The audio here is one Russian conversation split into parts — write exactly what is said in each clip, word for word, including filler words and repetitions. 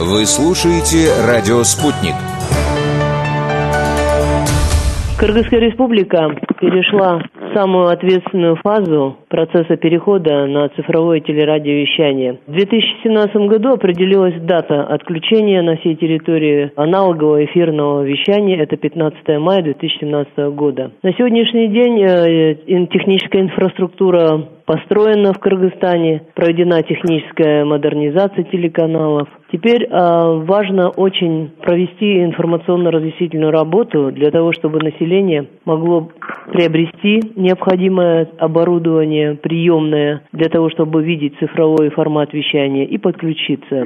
Вы слушаете «Радио Спутник». Кыргызская республика перешла в самую ответственную фазу процесса перехода на цифровое телерадиовещание. В две тысячи семнадцатом году определилась дата отключения на всей территории аналогового эфирного вещания. Это пятнадцатое мая две тысячи семнадцатого года. На сегодняшний день техническая инфраструктура построена в Кыргызстане, проведена техническая модернизация телеканалов. Теперь э, важно очень провести информационно-разъяснительную работу для того, чтобы население могло приобрести необходимое оборудование приемное для того, чтобы видеть цифровой формат вещания и подключиться.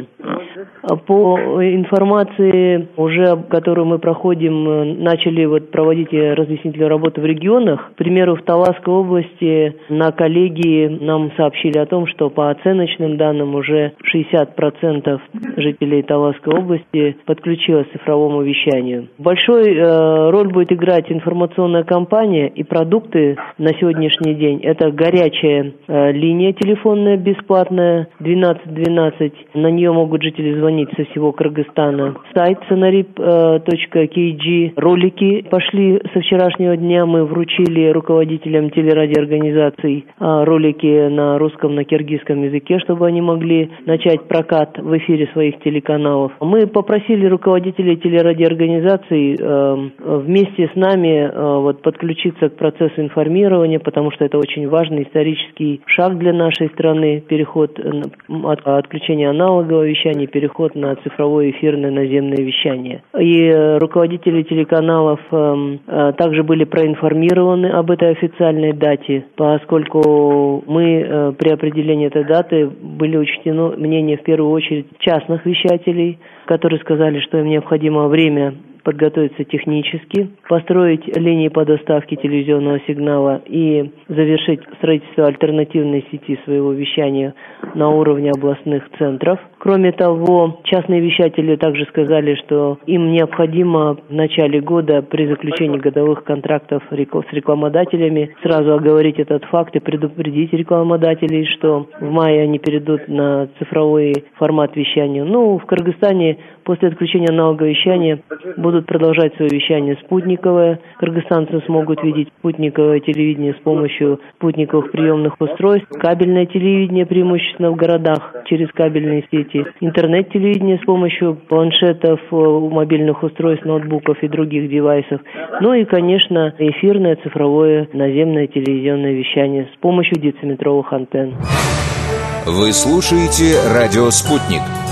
По информации, уже, которую мы проходим, начали вот проводить разъяснительную работу в регионах. К примеру, в Таласской области на коллегии нам сообщили о том, что по оценочным данным уже шестьдесят процентов жителей Таласской области подключилось к цифровому вещанию. Большой э, роль будет играть информационная кампания и продукты на сегодняшний день. Это горячая э, линия телефонная бесплатная двенадцать двенадцать. На нее могут жители звонить со всего Кыргызстана. Сайт сонариб точка кей джи. Ролики пошли со вчерашнего дня. Мы вручили руководителям телерадиоорганизаций э, ролики на русском, на киргизском языке, чтобы они могли начать прокат в эфире своих телеканалов. Мы попросили руководителей телерадиоорганизаций э, вместе с нами э, вот, подключиться к процессу информирования, потому что это очень важный исторический шаг для нашей страны, переход от отключения аналогового вещания, переход на цифровое эфирное наземное вещание. И э, руководители телеканалов э, э, также были проинформированы об этой официальной дате, поскольку мы э, при определении этой даты были учтено мнение в первую очередь частных вещателей, которые сказали, что им необходимо время подготовиться технически, построить линии по доставке телевизионного сигнала и завершить строительство альтернативной сети своего вещания на уровне областных центров. Кроме того, частные вещатели также сказали, что им необходимо в начале года при заключении годовых контрактов с рекламодателями сразу оговорить этот факт и предупредить рекламодателей, что в мае они перейдут на цифровой формат вещания. Ну, в Кыргызстане после отключения аналогового вещания будут продолжать свое вещание спутниковое. Кыргызстанцы смогут видеть спутниковое телевидение с помощью спутниковых приемных устройств, кабельное телевидение преимущественно в городах через кабельные сети, интернет-телевидение с помощью планшетов, мобильных устройств, ноутбуков и других девайсов. Ну и, конечно, эфирное цифровое наземное телевизионное вещание с помощью дециметровых антенн. Вы слушаете «Радио Спутник».